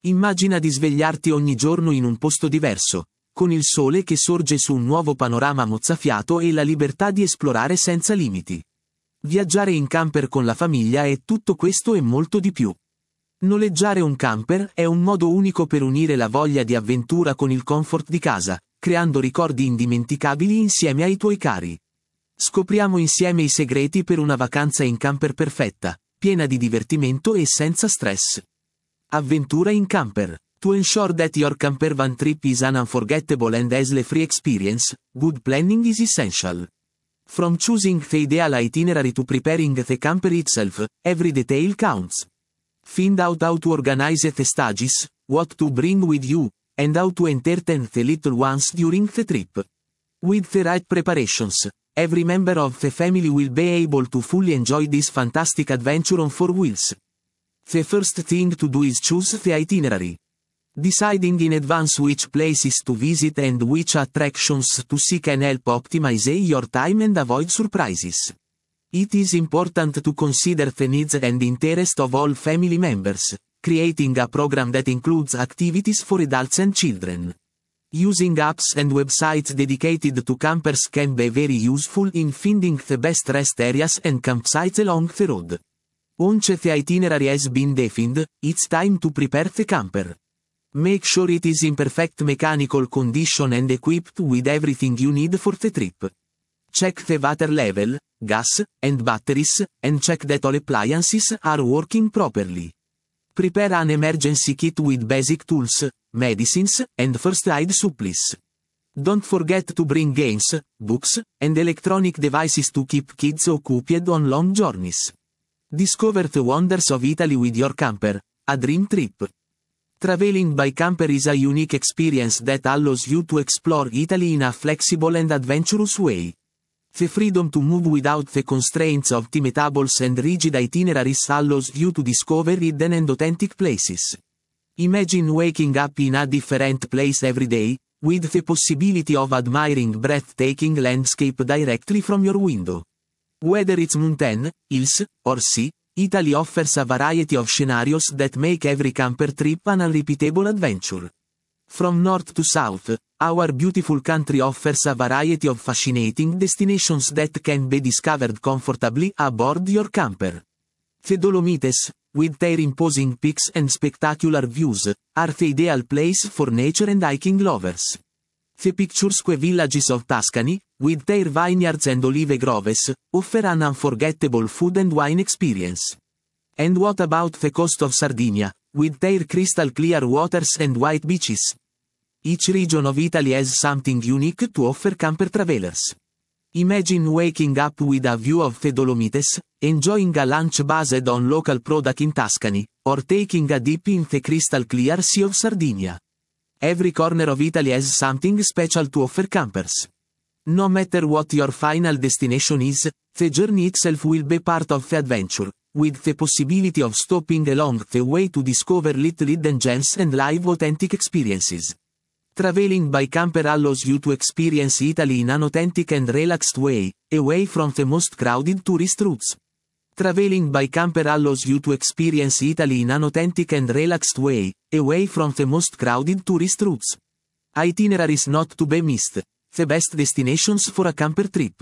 Immagina di svegliarti ogni giorno in un posto diverso, con il sole che sorge su un nuovo panorama mozzafiato e la libertà di esplorare senza limiti. Viaggiare in camper con la famiglia è tutto questo e molto di più. Noleggiare un camper è un modo unico per unire la voglia di avventura con il comfort di casa, creando ricordi indimenticabili insieme ai tuoi cari. Scopriamo insieme i segreti per una vacanza in camper perfetta, piena di divertimento e senza stress. Avventura in camper. To ensure that your camper van trip is an unforgettable and hassle-free experience, good planning is essential. From choosing the ideal itinerary to preparing the camper itself, every detail counts. Find out how to organize the stages, what to bring with you, and how to entertain the little ones during the trip. With the right preparations, every member of the family will be able to fully enjoy this fantastic adventure on four wheels. The first thing to do is choose the itinerary. Deciding in advance which places to visit and which attractions to see can help optimize your time and avoid surprises. It is important to consider the needs and interests of all family members, creating a program that includes activities for adults and children. Using apps and websites dedicated to campers can be very useful in finding the best rest areas and campsites along the road. Once the itinerary has been defined, it's time to prepare the camper. Make sure it is in perfect mechanical condition and equipped with everything you need for the trip. Check the water level, gas, and batteries, and check that all appliances are working properly. Prepare an emergency kit with basic tools, medicines, and first aid supplies. Don't forget to bring games, books, and electronic devices to keep kids occupied on long journeys. Discover the wonders of Italy with your camper, a dream trip. Traveling by camper is a unique experience that allows you to explore Italy in a flexible and adventurous way. The freedom to move without the constraints of timetables and rigid itineraries allows you to discover hidden and authentic places. Imagine waking up in a different place every day, with the possibility of admiring breathtaking landscape directly from your window. Whether it's mountain, hills, or sea, Italy offers a variety of scenarios that make every camper trip an unrepeatable adventure. From north to south, our beautiful country offers a variety of fascinating destinations that can be discovered comfortably aboard your camper. The Dolomites, with their imposing peaks and spectacular views, are the ideal place for nature and hiking lovers. The picturesque villages of Tuscany, with their vineyards and olive groves, offer an unforgettable food and wine experience. And what about the coast of Sardinia, with their crystal clear waters and white beaches? Each region of Italy has something unique to offer camper travelers. Imagine waking up with a view of the Dolomites, enjoying a lunch based on local product in Tuscany, or taking a dip in the crystal clear Sea of Sardinia. Every corner of Italy has something special to offer campers. No matter what your final destination is, the journey itself will be part of the adventure, with the possibility of stopping along the way to discover little hidden gems and live authentic experiences. Traveling by camper allows you to experience Italy in an authentic and relaxed way, away from the most crowded tourist routes. Traveling by camper allows you to experience Italy in an authentic and relaxed way, away from the most crowded tourist routes. Itineraries not to be missed. The best destinations for a camper trip.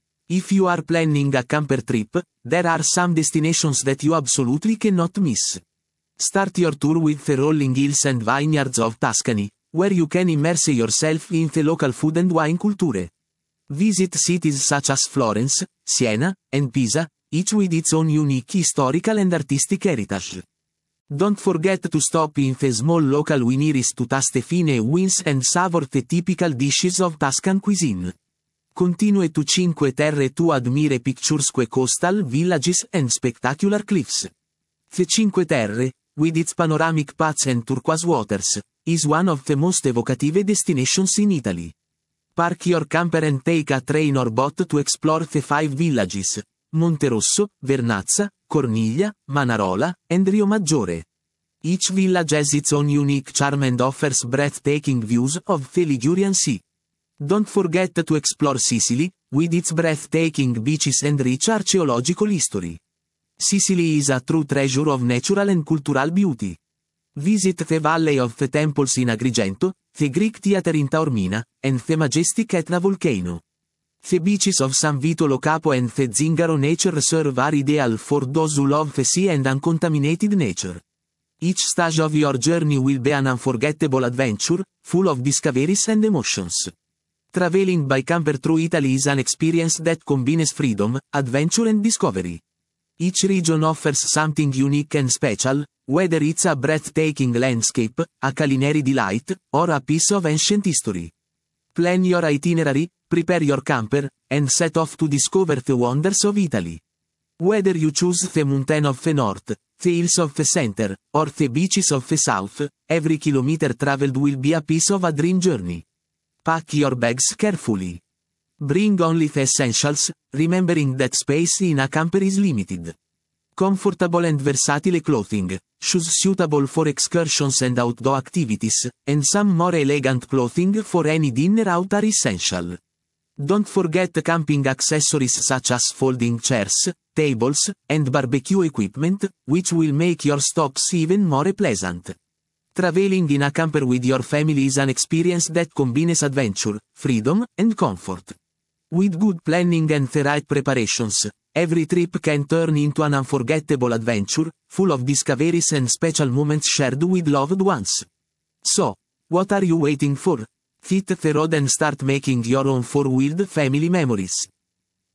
If you are planning a camper trip, there are some destinations that you absolutely cannot miss. Start your tour with the rolling hills and vineyards of Tuscany, where you can immerse yourself in the local food and wine culture. Visit cities such as Florence, Siena, and Pisa, each with its own unique historical and artistic heritage. Don't forget to stop in the small local wineries to taste the fine wines and savor the typical dishes of Tuscan cuisine. Continue to Cinque Terre to admire picturesque coastal villages and spectacular cliffs. The Cinque Terre, with its panoramic paths and turquoise waters, is one of the most evocative destinations in Italy. Park your camper and take a train or boat to explore the 5 villages: Monterosso, Vernazza, Corniglia, Manarola, and Riomaggiore. Each village has its own unique charm and offers breathtaking views of the Ligurian Sea. Don't forget to explore Sicily, with its breathtaking beaches and rich archaeological history. Sicily is a true treasure of natural and cultural beauty. Visit the Valley of the Temples in Agrigento, the Greek Theatre in Taormina, and the majestic Etna volcano. The beaches of San Vito Lo Capo and the Zingaro Nature Reserve are ideal for those who love the sea and uncontaminated nature. Each stage of your journey will be an unforgettable adventure, full of discoveries and emotions. Traveling by camper through Italy is an experience that combines freedom, adventure and discovery. Each region offers something unique and special, whether it's a breathtaking landscape, a culinary delight, or a piece of ancient history. Plan your itinerary, prepare your camper, and set off to discover the wonders of Italy. Whether you choose the mountain of the north, the hills of the center, or the beaches of the south, every kilometer traveled will be a piece of a dream journey. Pack your bags carefully. Bring only the essentials, remembering that space in a camper is limited. Comfortable and versatile clothing, shoes suitable for excursions and outdoor activities, and some more elegant clothing for any dinner out are essential. Don't forget camping accessories such as folding chairs, tables, and barbecue equipment, which will make your stops even more pleasant. Traveling in a camper with your family is an experience that combines adventure, freedom, and comfort. With good planning and the right preparations, every trip can turn into an unforgettable adventure, full of discoveries and special moments shared with loved ones. So, what are you waiting for? Hit the road and start making your own four-wheeled family memories.